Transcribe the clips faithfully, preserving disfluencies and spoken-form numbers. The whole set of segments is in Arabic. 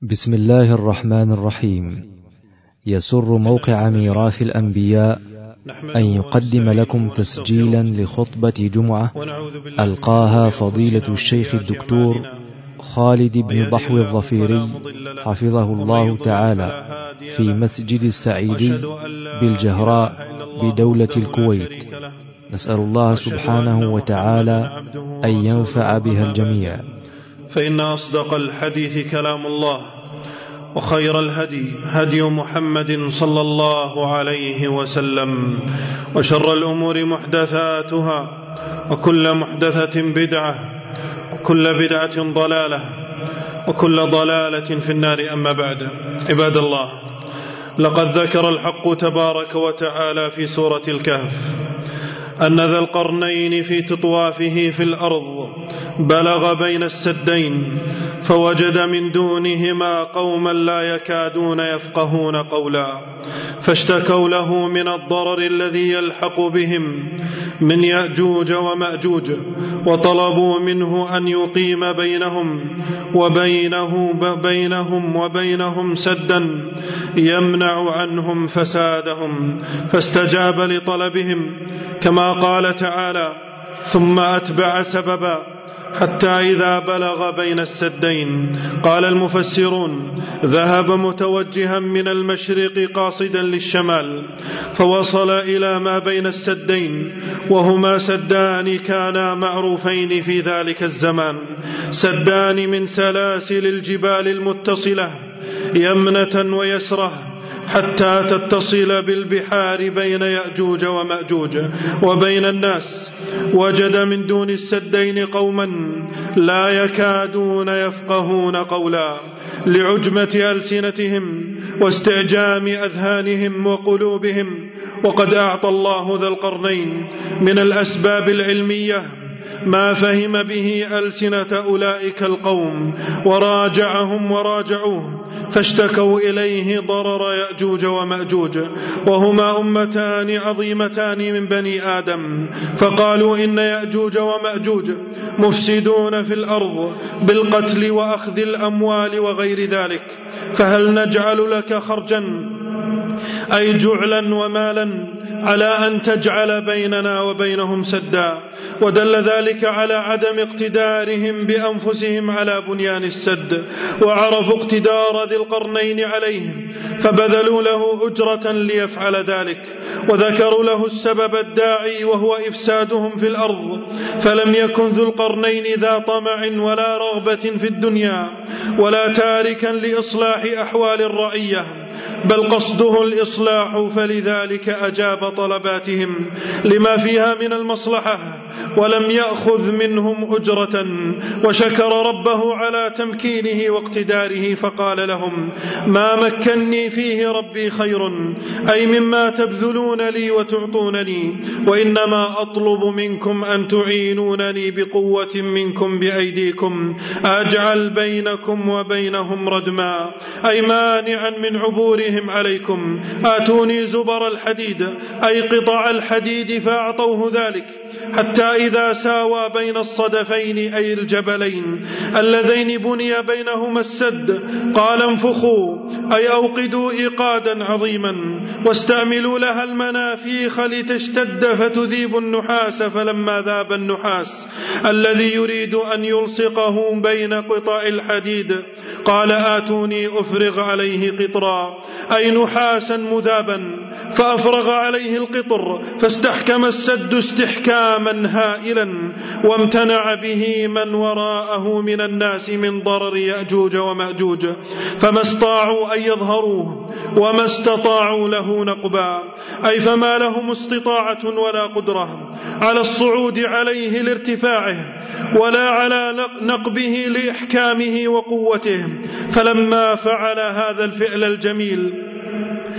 بسم الله الرحمن الرحيم. يسر موقع ميراث الأنبياء أن يقدم لكم تسجيلا لخطبة جمعة ألقاها فضيلة الشيخ الدكتور خالد بن ضحو الظفيري حفظه الله تعالى في مسجد السعيدي بالجهراء بدولة الكويت. نسأل الله سبحانه وتعالى أن ينفع بها الجميع. فإن أصدق الحديث كلام الله، وخير الهدي هدي محمد صلى الله عليه وسلم، وشر الأمور محدثاتها، وكل محدثة بدعة، وكل بدعة ضلالة، وكل ضلالة في النار. أما بعد، عباد الله، لقد ذكر الحق تبارك وتعالى في سورة الكهف أن ذا القرنين في تطوافه في الأرض بلغ بين السدين فوجد من دونهما قوما لا يكادون يفقهون قولا، فاشتكوا له من الضرر الذي يلحق بهم من يأجوج ومأجوج، وطلبوا منه أن يقيم بينهم وبينه بينهم وبينهم سدا يمنع عنهم فسادهم، فاستجاب لطلبهم كما قال تعالى: ثم أتبع سببا حتى إذا بلغ بين السدين. قال المفسرون: ذهب متوجها من المشرق قاصدا للشمال، فوصل إلى ما بين السدين، وهما سدان كانا معروفين في ذلك الزمان، سدان من سلاسل الجبال المتصلة يمنة ويسرة حتى تتصل بالبحار بين يأجوج ومأجوج وبين الناس. وجد من دون السدين قوما لا يكادون يفقهون قولا، لعجمة ألسنتهم واستعجام أذهانهم وقلوبهم. وقد أعطى الله ذا القرنين من الأسباب العلمية ما فهم به ألسنة أولئك القوم، وراجعهم وراجعوه، فاشتكوا إليه ضرر يأجوج ومأجوج، وهما أمتان عظيمتان من بني آدم، فقالوا إن يأجوج ومأجوج مفسدون في الأرض بالقتل وأخذ الأموال وغير ذلك، فهل نجعل لك خرجا أي جعلا ومالا على أن تجعل بيننا وبينهم سدا؟ ودل ذلك على عدم اقتدارهم بأنفسهم على بنيان السد، وعرفوا اقتدار ذي القرنين عليهم فبذلوا له أجرة ليفعل ذلك، وذكروا له السبب الداعي وهو إفسادهم في الأرض. فلم يكن ذو القرنين ذا طمع ولا رغبة في الدنيا ولا تاركا لإصلاح أحوال الرعية، بل قصده الإصلاح، فلذلك أجاب طلباتهم لما فيها من المصلحة ولم يأخذ منهم أجرة، وشكر ربه على تمكينه واقتداره، فقال لهم: ما مكنني فيه ربي خير، أي مما تبذلون لي وتعطونني، وإنما أطلب منكم أن تعينونني بقوة منكم بأيديكم أجعل بينكم وبينهم ردما، أي مانعا من عبورهم عليكم. آتوني زبر الحديد، أي قطع الحديد، فأعطوه ذلك، حتى إذا ساوى بين الصدفين أي الجبلين اللذين بني بينهما السد قال: انفخوا، أي أوقدوا إيقادا عظيما، واستعملوا لها المنافيخ لتشتد فتذيب النحاس. فلما ذاب النحاس الذي يريد أن يلصقه بين قطع الحديد قال: آتوني أفرغ عليه قطرا، أي نحاسا مذابا، فأفرغ عليه القطر، فاستحكم السد استحكاما هائلا، وامتنع به من وراءه من الناس من ضرر يأجوج ومأجوج، فما استطاعوا أن يظهروه وما استطاعوا له نقبا، أي فما لهم استطاعة ولا قدرة على الصعود عليه لارتفاعه، ولا على نقبه لإحكامه وقوته. فلما فعل هذا الفعل الجميل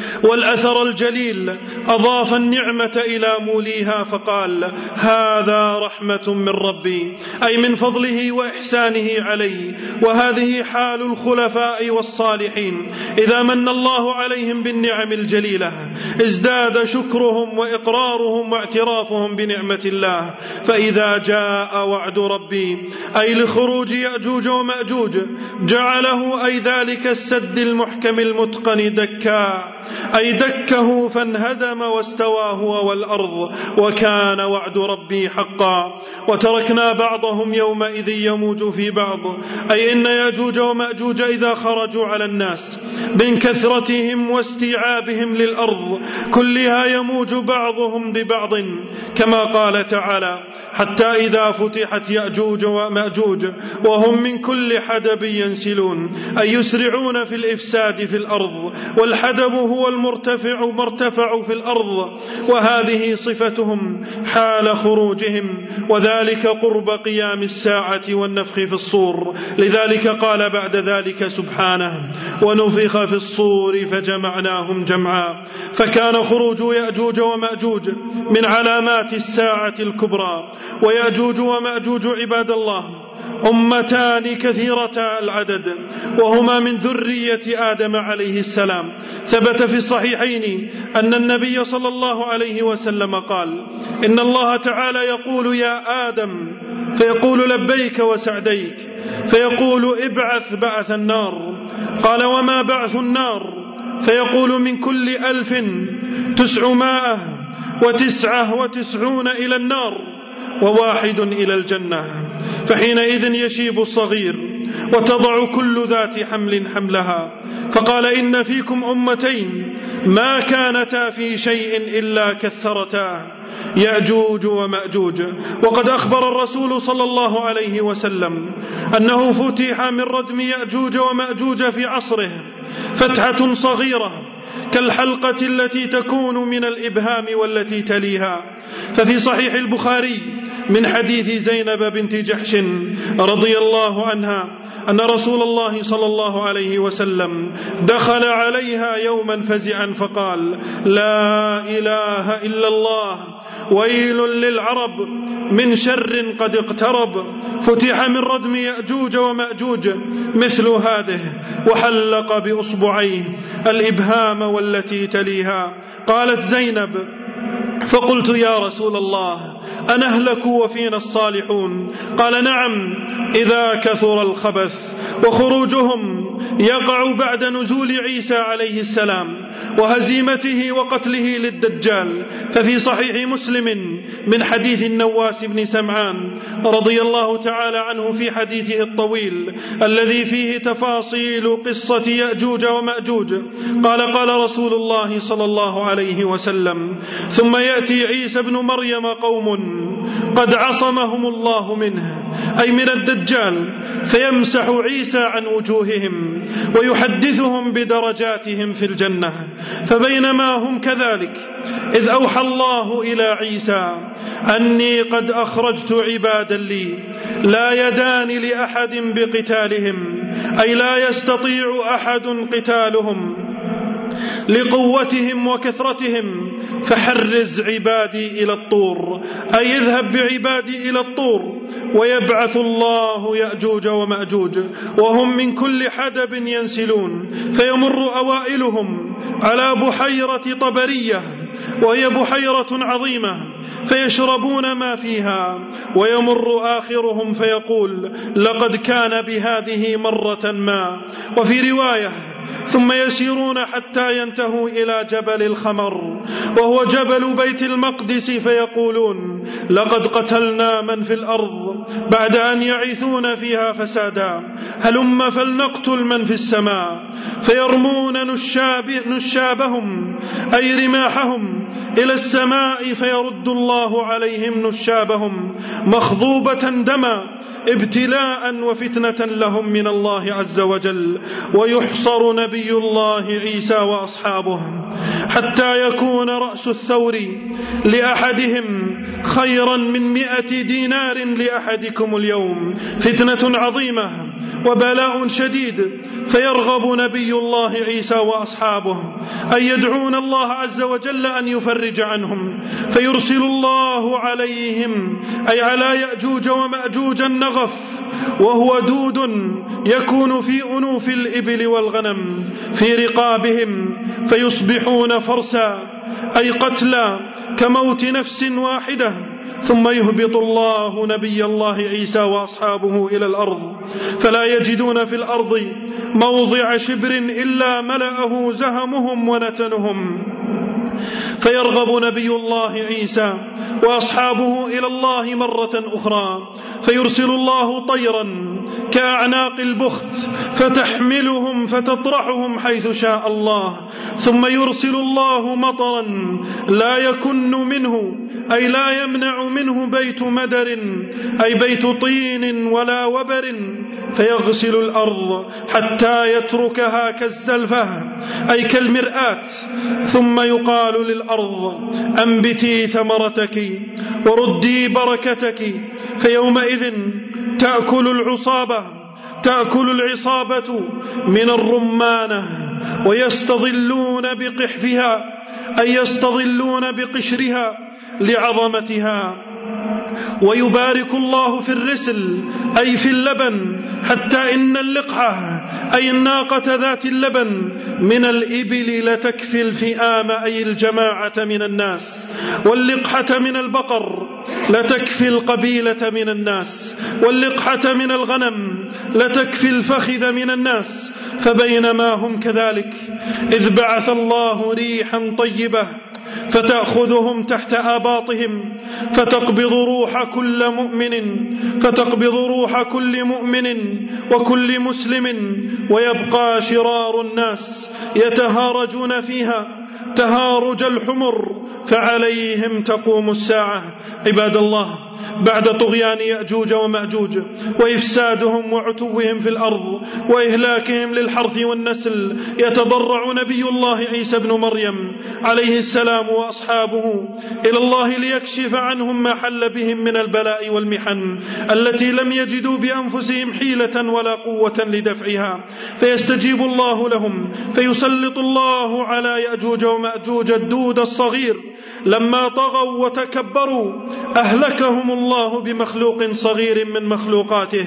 والأثر الجليل أضاف النعمة إلى موليها فقال: هذا رحمة من ربي، أي من فضله وإحسانه علي. وهذه حال الخلفاء والصالحين، إذا من الله عليهم بالنعم الجليلة ازداد شكرهم وإقرارهم واعترافهم بنعمة الله. فإذا جاء وعد ربي أي لخروج يأجوج ومأجوج جعله أي ذلك السد المحكم المتقن دكا، أي دكه فانهدم واستوى هو والأرض، وكان وعد ربي حقا. وتركنا بعضهم يومئذ يموج في بعض، أي إن يأجوج ومأجوج إذا خرجوا على الناس من كثرتهم واستيعابهم للأرض كلها يموج بعضهم ببعض، كما قال تعالى: حتى إذا فتحت يأجوج ومأجوج وهم من كل حدب ينسلون، أي يسرعون في الإفساد في الأرض، والحدب هو المرتفع مرتفع في الأرض، وهذه صفتهم حال خروجهم، وذلك قرب قيام الساعة والنفخ في الصور. لذلك قال بعد ذلك سبحانه: ونفخ في الصور فجمعناهم جمعا. فكان خروج يأجوج ومأجوج من علامات الساعة الكبرى. ويأجوج ومأجوج عباد الله أمتان كثيرتا العدد، وهما من ذرية آدم عليه السلام. ثبت في الصحيحين أن النبي صلى الله عليه وسلم قال: إن الله تعالى يقول: يا آدم، فيقول: لبيك وسعديك، فيقول: ابعث بعث النار. قال: وما بعث النار؟ فيقول: من كل ألف تسعمائة وتسعة وتسعون إلى النار وواحد إلى الجنة. فحينئذ يشيب الصغير وتضع كل ذات حمل حملها. فقال: إن فيكم أمتين ما كانتا في شيء إلا كثرتا، يأجوج ومأجوج. وقد أخبر الرسول صلى الله عليه وسلم أنه فتح من ردم يأجوج ومأجوج في عصره فتحة صغيرة كالحلقة التي تكون من الإبهام والتي تليها. ففي صحيح البخاري من حديث زينب بنت جحش رضي الله عنها أن رسول الله صلى الله عليه وسلم دخل عليها يوما فزعا فقال: لا إله إلا الله، ويل للعرب من شر قد اقترب. فتح من ردم يأجوج ومأجوج مثل هذه، وحلق بأصبعيه الإبهام والتي تليها. قالت زينب: فقلت: يا رسول الله، أنهلك وفينا الصالحون؟ قال: نعم، إذا كثر الخبث. وخروجهم يقع بعد نزول عيسى عليه السلام وهزيمته وقتله للدجال. ففي صحيح مسلم من حديث النواس بن سمعان رضي الله تعالى عنه في حديثه الطويل الذي فيه تفاصيل قصة يأجوج ومأجوج قال: قال رسول الله صلى الله عليه وسلم: ثم يأتي عيسى بن مريم قوم قد عصمهم الله منه، أي من الدجال، فيمسح عيسى عن وجوههم ويحدثهم بدرجاتهم في الجنة. فبينما هم كذلك إذ أوحى الله إلى عيسى أني قد أخرجت عبادا لي لا يدان لأحد بقتالهم، أي لا يستطيع أحد قتالهم لقوتهم وكثرتهم، فحرز عبادي إلى الطور، أي اذهب بعبادي إلى الطور. ويبعث الله يأجوج ومأجوج وهم من كل حدب ينسلون، فيمر أوائلهم على بحيرة طبرية، وهي بحيرة عظيمة، فيشربون ما فيها. ويمر آخرهم فيقول: لقد كان بهذه مرة ما. وفي رواية: ثم يسيرون حتى ينتهوا إلى جبل الخمر، وهو جبل بيت المقدس، فيقولون: لقد قتلنا من في الأرض بعد أن يعيثون فيها فسادا، هلم فلنقتل من في السماء. فيرمون نشاب نشابهم، أي رماحهم، إلى السماء، فيرد الله عليهم نشابهم مخضوبة دما، ابتلاء وفتنة لهم من الله عز وجل. ويحصر نبي الله عيسى وأصحابه حتى يكون رأس الثور لأحدهم خيرا من مئة دينار لأحدكم اليوم، فتنة عظيمة وبلاء شديد فيرغب نبي الله عيسى وأصحابه أن يدعون الله عز وجل أن يفرج عنهم، فيرسل الله عليهم أي على يأجوج ومأجوج النغف، وهو دود يكون في أنوف الإبل والغنم في رقابهم، فيصبحون فرسا أي قتلى كموت نفس واحدة، ثم يهبط الله نبي الله عيسى وأصحابه إلى الأرض، فلا يجدون في الأرض موضع شبر إلا ملأه زهمهم ونتنهم، فيرغب نبي الله عيسى وأصحابه إلى الله مرة أخرى، فيرسل الله طيرا كأعناق البخت فتحملهم فتطرحهم حيث شاء الله، ثم يرسل الله مطرا لا يكن منه أي لا يمنع منه بيت مدر أي بيت طين ولا وبر، فيغسل الأرض حتى يتركها كالزلفة أي كالمرآة، ثم يقال للأرض أنبتي ثمرتك وردي بركتك، فيومئذ تأكل العصابة تأكل العصابة من الرمانة ويستظلون بقحفها أي يستظلون بقشرها لعظمتها، ويبارك الله في الرسل أي في اللبن، حتى إن اللقحة أي الناقة ذات اللبن من الإبل لتكفي الفئام أي الجماعة من الناس، واللقحة من البقر لتكفي القبيلة من الناس، واللقحة من الغنم لتكفي الفخذ من الناس، فبينما هم كذلك إذ بعث الله ريحا طيبة فتأخذهم تحت آباطهم فتقبض روح كل مؤمن فتقبض روح كل مؤمن وكل مسلم، ويبقى شرار الناس يتهارجون فيها تهارج الحمر، فعليهم تقوم الساعة. عباد الله، بعد طغيان يأجوج ومأجوج وإفسادهم وعتوهم في الأرض وإهلاكهم للحرث والنسل، يتضرع نبي الله عيسى بن مريم عليه السلام وأصحابه إلى الله ليكشف عنهم ما حل بهم من البلاء والمحن التي لم يجدوا بأنفسهم حيلة ولا قوة لدفعها، فيستجيب الله لهم، فيسلط الله على يأجوج ومأجوج الدود الصغير لما طغوا وتكبروا، أهلكهم الله بمخلوق صغير من مخلوقاته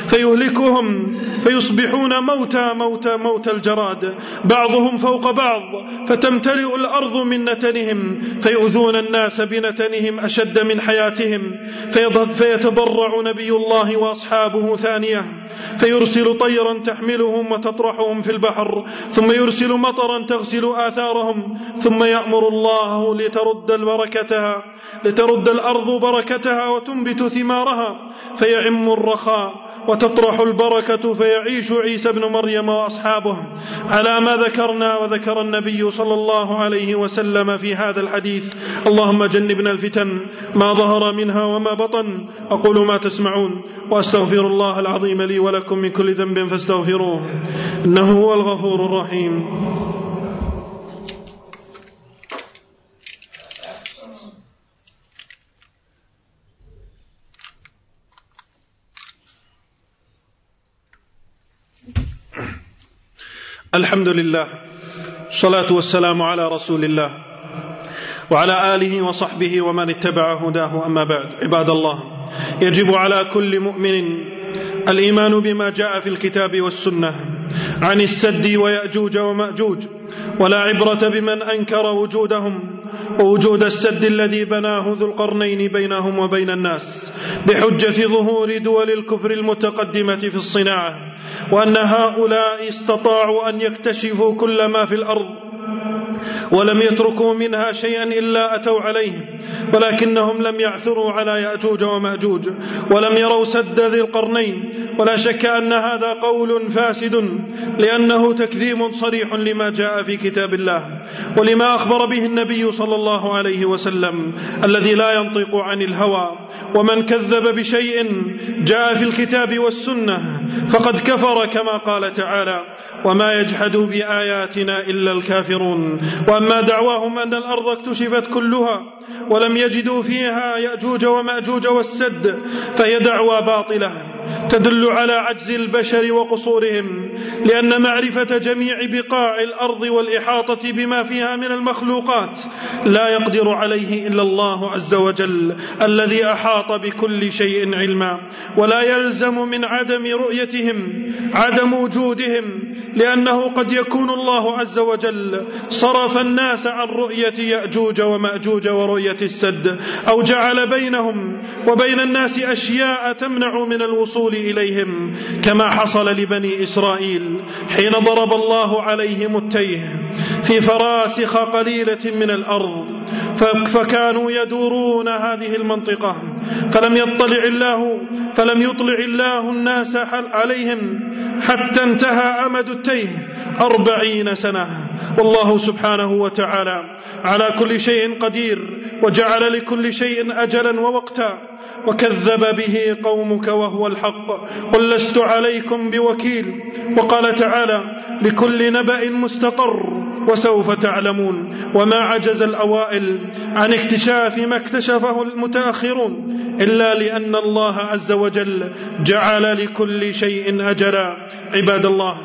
فيهلكهم فيصبحون موتى موتى موتى الجراد بعضهم فوق بعض، فتمتلئ الأرض من نتنهم، فيؤذون الناس بنتنهم أشد من حياتهم، فيتضرع نبي الله وأصحابه ثانية، فيرسل طيرا تحملهم وتطرحهم في البحر، ثم يرسل مطرا تغسل آثارهم، ثم يأمر الله لترد البركتها لترد الأرض بركتها وتنبت ثمارها، فيعم الرخاء وتطرح البركة، فيعيش عيسى بن مريم وأصحابه على ما ذكرنا وذكر النبي صلى الله عليه وسلم في هذا الحديث. اللهم جنبنا الفتن ما ظهر منها وما بطن. أقول ما تسمعون وأستغفر الله العظيم لي ولكم من كل ذنب فاستغفروه إنه هو الغفور الرحيم. الحمد لله، الصلاة والسلام على رسول الله وعلى آله وصحبه ومن اتبع هداه، أما بعد. عباد الله، يجب على كل مؤمن الإيمان بما جاء في الكتاب والسنة عن السد ويأجوج ومأجوج، ولا عبرة بمن أنكر وجودهم ووجود السد الذي بناه ذو القرنين بينهم وبين الناس بحجة ظهور دول الكفر المتقدمة في الصناعة، وأن هؤلاء استطاعوا أن يكتشفوا كل ما في الأرض ولم يتركوا منها شيئا إلا أتوا عليه، ولكنهم لم يعثروا على يأجوج ومأجوج ولم يروا سد ذي القرنين. ولا شك أن هذا قول فاسد، لأنه تكذيب صريح لما جاء في كتاب الله ولما أخبر به النبي صلى الله عليه وسلم الذي لا ينطق عن الهوى. ومن كذب بشيء جاء في الكتاب والسنة فقد كفر، كما قال تعالى: وما يجحد بآياتنا إلا الكافرون. وأما دعواهم أن الأرض اكتشفت كلها ولم يجدوا فيها يأجوج ومأجوج والسد، فهي دعوى باطلة تدل على عجز البشر وقصورهم، لأن معرفة جميع بقاع الأرض والإحاطة بما فيها من المخلوقات لا يقدر عليه إلا الله عز وجل الذي أحاط بكل شيء علما. ولا يلزم من عدم رؤيتهم عدم وجودهم، لأنه قد يكون الله عز وجل صرف الناس عن رؤية يأجوج ومأجوج ورؤية السد، أو جعل بينهم وبين الناس أشياء تمنع من الوصول إليهم، كما حصل لبني إسرائيل حين ضرب الله عليهم التيه في فراسخ قليلة من الأرض، فكانوا يدورون هذه المنطقة، فلم يطلع الله فلم يطلع الله الناس عليهم حتى انتهى أمد التيه أربعين سنة. والله سبحانه وتعالى على كل شيء قدير، وجعل لكل شيء أجلا ووقتا، وكذب به قومك وهو الحق، قل لست عليكم بوكيل. وقال تعالى: لكل نبأ مستقر وسوف تعلمون. وما عجز الأوائل عن اكتشاف ما اكتشفه المتأخرون إلا لأن الله عز وجل جعل لكل شيء أجلا. عباد الله،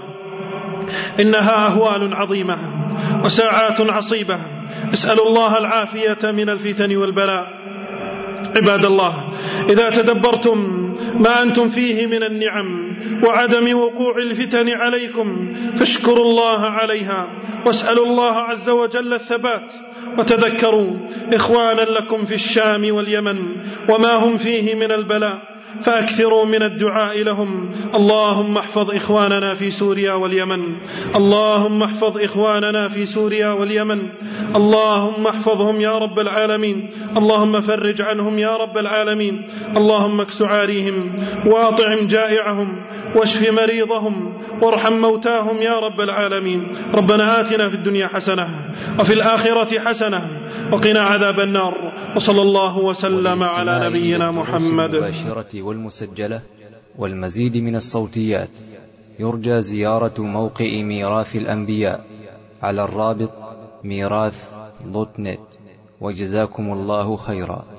إنها أهوال عظيمة وساعات عصيبة، اسأل الله العافية من الفتن والبلاء. عباد الله، إذا تدبرتم ما أنتم فيه من النعم وعدم وقوع الفتن عليكم فاشكروا الله عليها، واسألوا الله عز وجل الثبات. وتذكروا إخوانا لكم في الشام واليمن وما هم فيه من البلاء، فأكثروا من الدعاء لهم. اللهم احفظ إخواننا في سوريا واليمن، اللهم احفظ إخواننا في سوريا واليمن، اللهم احفظهم يا رب العالمين، اللهم فرج عنهم يا رب العالمين، اللهم اكس عاريهم واطعم جائعهم واشف مريضهم وارحم موتاهم يا رب العالمين. ربنا آتنا في الدنيا حسنة وفي الآخرة حسنة وقنا عذاب النار، وصلى الله وسلم على نبينا محمد. المباشرة والمسجلة والمزيد من الصوتيات يرجى زيارة موقع ميراث الأنبياء على الرابط ميراث دوت نت. وجزاكم الله خيرا.